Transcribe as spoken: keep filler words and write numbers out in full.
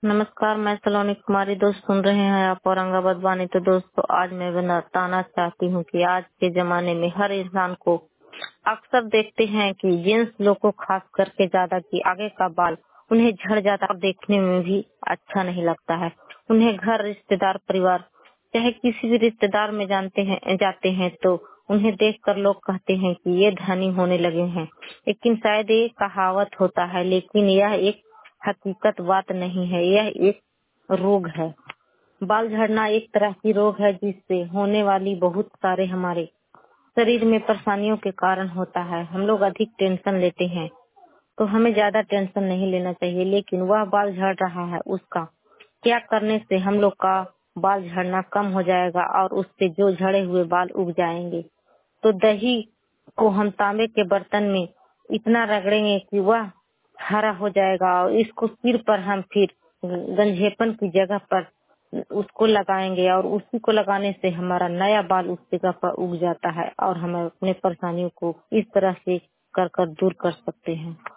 नमस्कार, मैं सलोनी कुमारी। दोस्त सुन रहे हैं आप औरंगाबाद वाणी। तो दोस्तों, आज मैं बताना चाहती हूँ कि आज के जमाने में हर इंसान को अक्सर देखते हैं कि जेंट्स लोग को खास करके ज्यादा कि आगे का बाल उन्हें झड़ जाता और देखने में भी अच्छा नहीं लगता है। उन्हें घर, रिश्तेदार, परिवार चाहे किसी भी रिश्तेदार में जानते हैं जाते हैं तो उन्हें देखकर लोग कहते हैं कि ये धनी होने लगे हैं। लेकिन शायद ये कहावत होता है, लेकिन यह एक हकीकत बात नहीं है। यह एक रोग है। बाल झड़ना एक तरह की रोग है जिससे होने वाली बहुत सारे हमारे शरीर में परेशानियों के कारण होता है। हम लोग अधिक टेंशन लेते हैं तो हमें ज्यादा टेंशन नहीं लेना चाहिए, लेकिन वह बाल झड़ रहा है उसका क्या करने से हम लोग का बाल झड़ना कम हो जाएगा और उससे जो झड़े हुए बाल उग जाएंगे। तो दही को हम तांबे के बर्तन में इतना रगड़ेंगे कि वह हरा हो जाएगा और इसको सिर पर हम फिर गंजेपन की जगह पर उसको लगाएंगे और उसी को लगाने से हमारा नया बाल उस जगह पर उग जाता है और हम अपने परेशानियों को इस तरह से कर कर दूर कर सकते हैं।